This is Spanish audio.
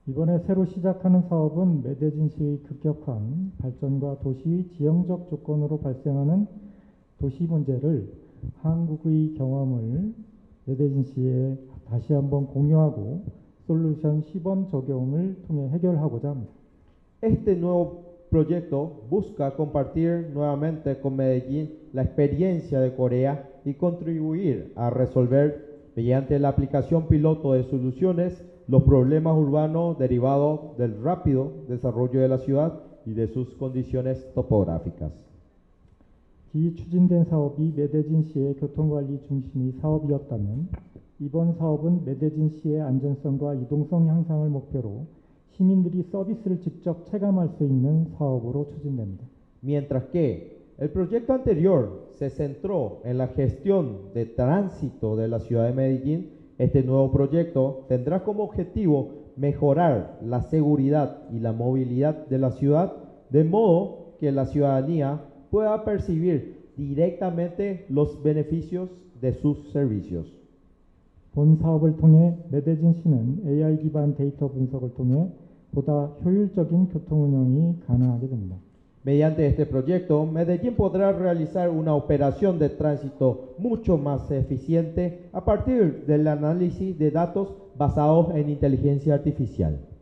이번에 새로 시작하는 사업은 메데진시의 급격한 발전과 도시의 지형적 조건으로 발생하는 도시 문제를 한국의 경험을 메데진시에 다시 한번 공유하고 솔루션 시범 적용을 통해 해결하고자 합니다. Este nuevo proyecto busca compartir nuevamente con Medellín la experiencia de Corea y contribuir a resolver mediante la aplicación piloto de soluciones los problemas urbanos derivados del rápido desarrollo de la ciudad y de sus condiciones topográficas. 이 추진된 사업이 메데진시의 교통관리 중심의 사업이었다면 이번 사업은 메데진시의 안전성과 이동성 향상을 목표로 시민들이 서비스를 직접 체감할 수 있는 사업으로 추진됩니다. Mientras que el proyecto anterior se centró en la gestión de tránsito de la ciudad de Medellín, este nuevo proyecto tendrá como objetivo mejorar la seguridad y la movilidad de la ciudad, de modo que la ciudadanía pueda percibir directamente los beneficios de sus servicios. 본 사업을 통해 메데진시는 AI 기반 데이터 분석을 통해 보다 효율적인 교통 운영이 가능하게 됩니다. Mediante este proyecto, Medellín podrá realizar una operación de tránsito mucho más eficiente a partir del análisis de datos basados en inteligencia artificial.